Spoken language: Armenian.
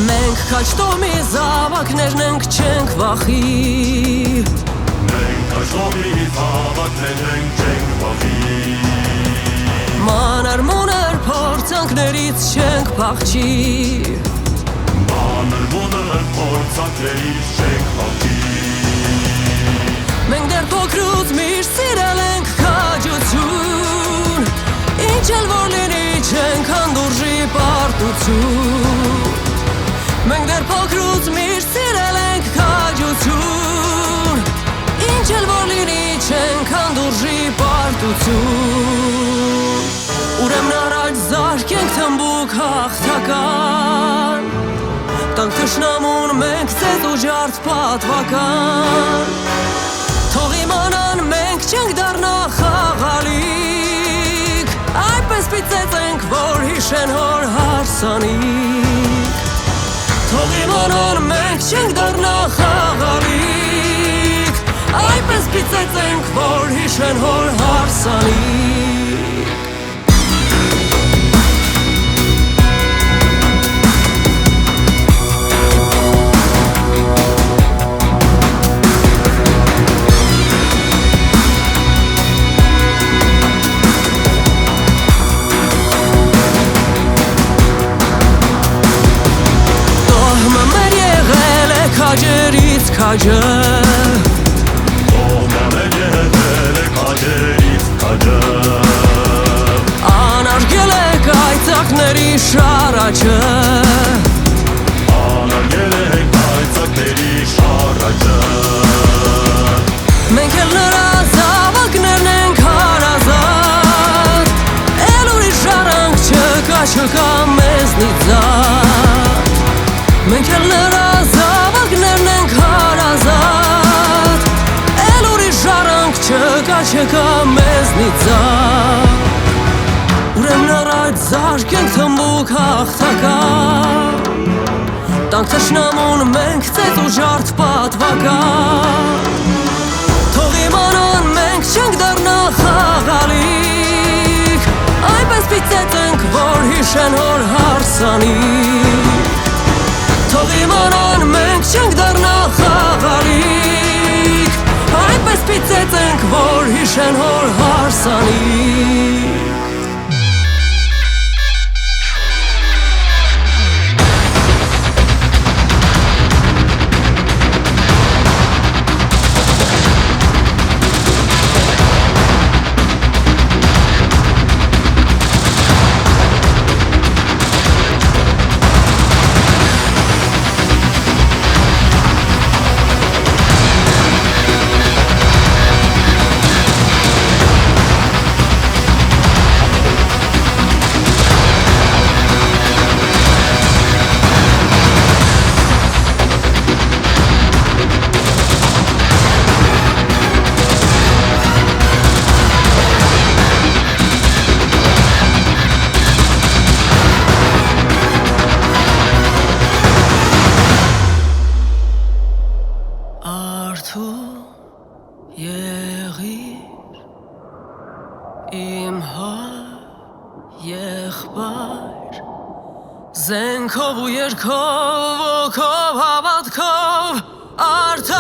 Մենք քաչտոմի զավակներն ենք չենք վախի Մենք քաչտոմի զավակներն ենք չենք վախի Մանր-մունր փորձանքներից չենք փախչի Մանր-մունր փորձանքներից չենք փախչի Մենք դեռ փոքրուց միշտ սիրել ենք քաջություն Ինչ էլ որ լինի չենք հանդուրժի պարտություն Մենք դեռ փոքրուց միշտ սիրել ենք քաջություն Ինչ էլ որ լինի չենք հանդուրժի պարտություն Ուրեմն առաջ զարկենք թմբուկ հաղթական Տանք թշնամուն մենք ձեզ ուժարդ պատվական Թող իմանան մենք չենք դառնա խաղալիք Այդպես պիծեցենք որ հիշեն հոր հարսանիք Թող իմանան մենք չենք դառնա խաղալիք Այդպես պիծեցենք որ հիշեն հոր հարսանիք Քաջերից քաջը Կողմը եղել է քաջերից քաջը Անարգել է կայծակների շարաճը Անարգել է կայծակների շարաճը Մենք էլ նրա զավակներն ենք հարազատ Էլ ուրիշ շարանք չկա մեզնից զատ Մենք էլ նրա զավակներն ենք հարազատ Էլ ուրիշ շարանք չկա մեզնից զատ Ուրեմն առաջ զարկենք թմբուկ հաղթական Տանք թշնամուն մենք ձեզ ուժարդ պատվական Թող իմանան մենք չենք դառնա խաղալիք Այնպես պիծեցենք որ հիշեն հոր հարսանիք Թող իմանան մենք չենք դառնա խաղալիք Այնպես պիծեցենք որ հիշեն հոր հարսանիք Եղիր իմ եղբայր Զենքով ու երկով ոգով հավատքով